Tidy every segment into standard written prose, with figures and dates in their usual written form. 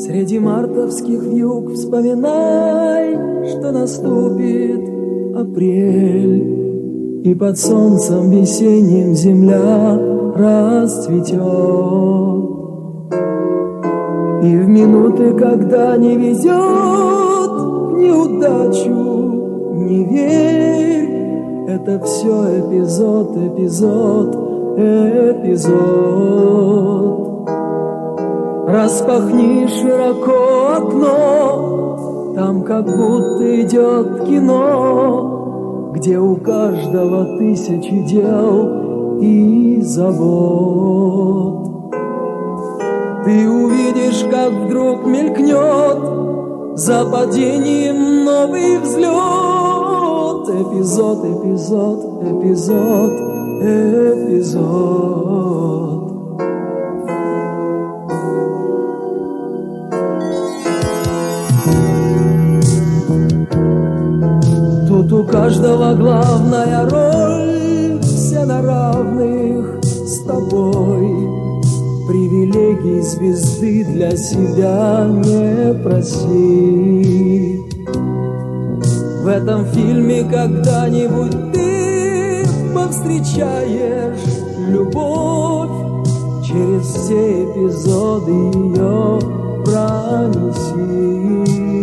Среди мартовских вьюг вспоминай, что наступит апрель, и под солнцем весенним земля расцветет. И в минуты, когда не везет в неудачу, не верь, это все эпизод, эпизод, эпизод. Распахни широко окно, там как будто идет кино, где у каждого тысячи дел и забот. Ты увидишь, как вдруг мелькнет за падением новый взлет. Эпизод, эпизод, эпизод, эпизод. Тут у каждого главная роль, все на равных с тобой. Привилегий звезды для себя не проси. В этом фильме когда-нибудь ты повстречаешь любовь, через все эпизоды ее пронеси.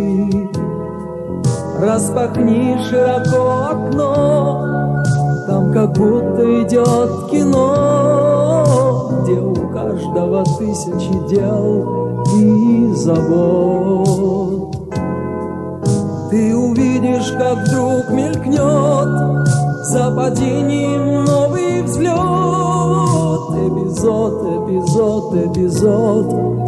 Распахни широко окно, там как будто идет кино, где у каждого тысячи дел и забот. Ты увидишь, как вдруг мелькнет за падением новый взлет. Эпизод, эпизод, эпизод,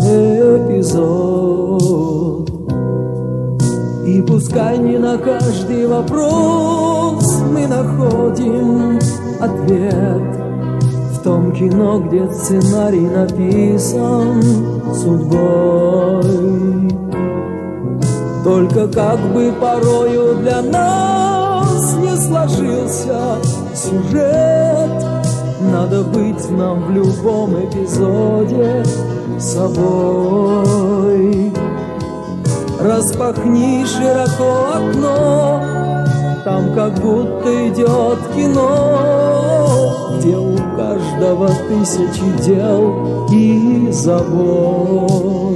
эпизод. И пускай не на каждый вопрос мы находим ответ в том кино, где сценарий написан судьбой. Только как бы порою для нас не сложился сюжет, надо быть нам в любом эпизоде собой. Распахни широко окно, там как будто идет кино, где у каждого тысячи дел и забот.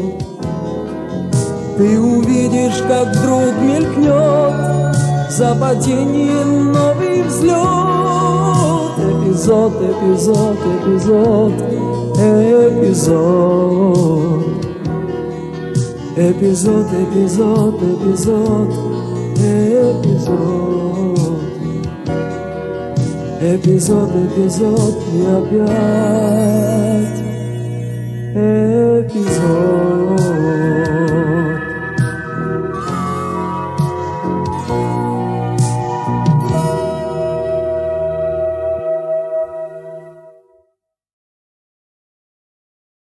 Ты увидишь, как вдруг мелькнет за падением новый взлет. Эпизод, эпизод, эпизод, эпизод. Эпизод, эпизод, эпизод, эпизод. Эпизод, эпизод и опять эпизод.